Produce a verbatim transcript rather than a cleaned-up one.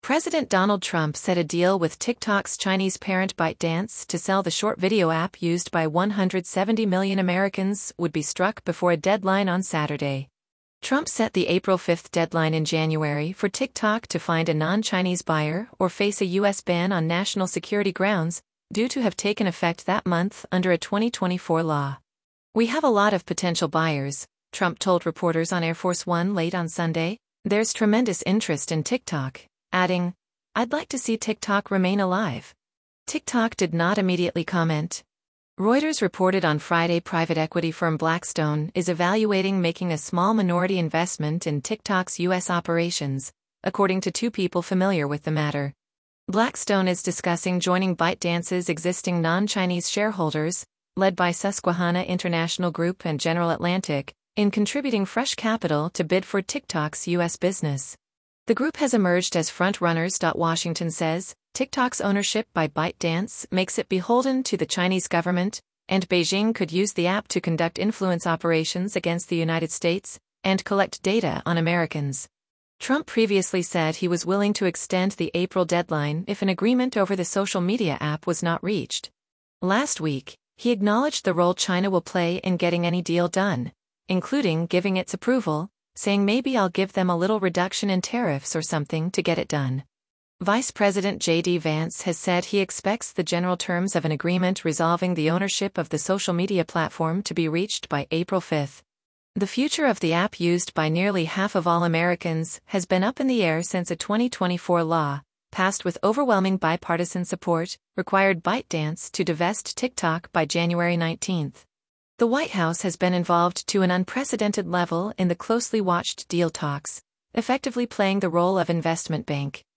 President Donald Trump said a deal with TikTok's Chinese parent ByteDance to sell the short video app used by one hundred seventy million Americans would be struck before a deadline on Saturday. Trump set the April fifth deadline in January for TikTok to find a non-Chinese buyer or face a U S ban on national security grounds, due to have taken effect that month under a twenty twenty-four law. "We have a lot of potential buyers," Trump told reporters on Air Force One late on Sunday. "There's tremendous interest in TikTok," adding, "I'd like to see TikTok remain alive." TikTok did not immediately comment. Reuters reported on Friday private equity firm Blackstone is evaluating making a small minority investment in TikTok's U S operations, according to two people familiar with the matter. Blackstone is discussing joining ByteDance's existing non-Chinese shareholders, led by Susquehanna International Group and General Atlantic, in contributing fresh capital to bid for TikTok's U S business. The group has emerged as front-runners. Washington says, TikTok's ownership by ByteDance makes it beholden to the Chinese government, and Beijing could use the app to conduct influence operations against the United States and collect data on Americans. Trump previously said he was willing to extend the April deadline if an agreement over the social media app was not reached. Last week, he acknowledged the role China will play in getting any deal done, including giving its approval, saying maybe I'll give them a little reduction in tariffs or something to get it done. Vice President J D Vance has said he expects the general terms of an agreement resolving the ownership of the social media platform to be reached by April fifth. The future of the app, used by nearly half of all Americans, has been up in the air since a twenty twenty-four law, passed with overwhelming bipartisan support, required ByteDance to divest TikTok by January nineteenth. The White House has been involved to an unprecedented level in the closely watched deal talks, effectively playing the role of investment bank.